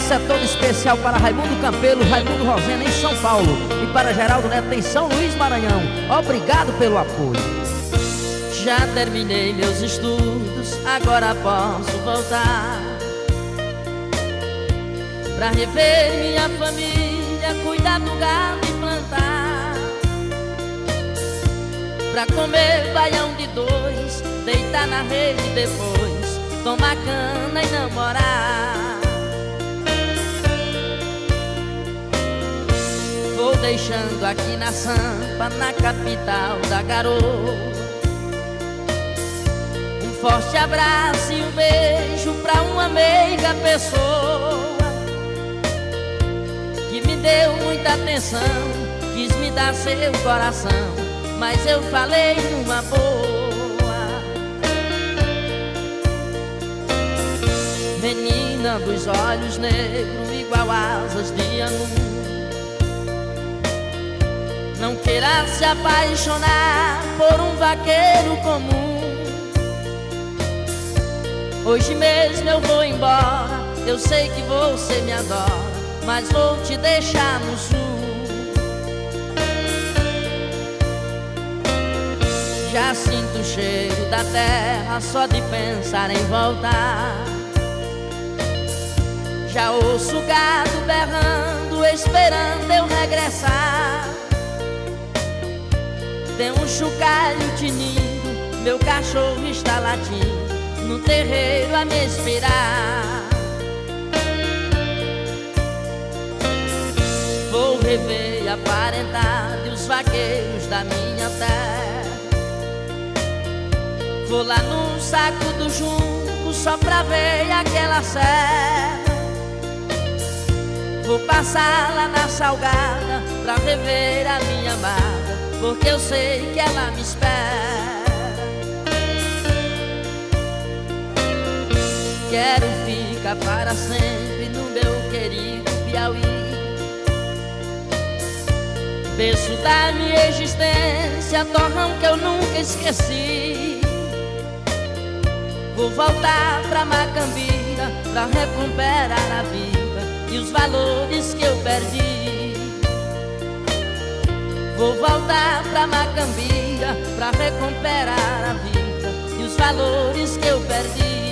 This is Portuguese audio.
Essa é toda especial para Raimundo Campelo, Raimundo Rosena em São Paulo, e para Geraldo Neto em São Luís, Maranhão. Obrigado pelo apoio. Já terminei meus estudos, agora posso voltar pra rever minha família, cuidar do gado e plantar, pra comer baião de dois, deitar na rede e depois tomar cana e namorar. Vou deixando aqui na Sampa, na capital da garoa, um forte abraço e um beijo pra uma meiga pessoa que me deu muita atenção, quis me dar seu coração, mas eu falei numa boa. Menina dos olhos negros, igual asas de angu, não queira se apaixonar por um vaqueiro comum. Hoje mesmo eu vou embora, eu sei que você me adora, mas vou te deixar no sul. Já sinto o cheiro da terra só de pensar em voltar. Já ouço o gado berrando, esperando eu regressar. Tem um chocalho tinindo, meu cachorro está latindo no terreiro a me esperar. Vou rever a parentade e os vaqueiros da minha terra. Vou lá no saco do junco só pra ver aquela serra. Vou passar lá na Salgada pra rever a minha amada, porque eu sei que ela me espera. Quero ficar para sempre no meu querido Piauí, berço da minha existência, torrão que eu nunca esqueci. Vou voltar pra Macambira pra recuperar a vida e os valores que eu perdi. Vou voltar pra Macambira pra recuperar a vida e os valores que eu perdi.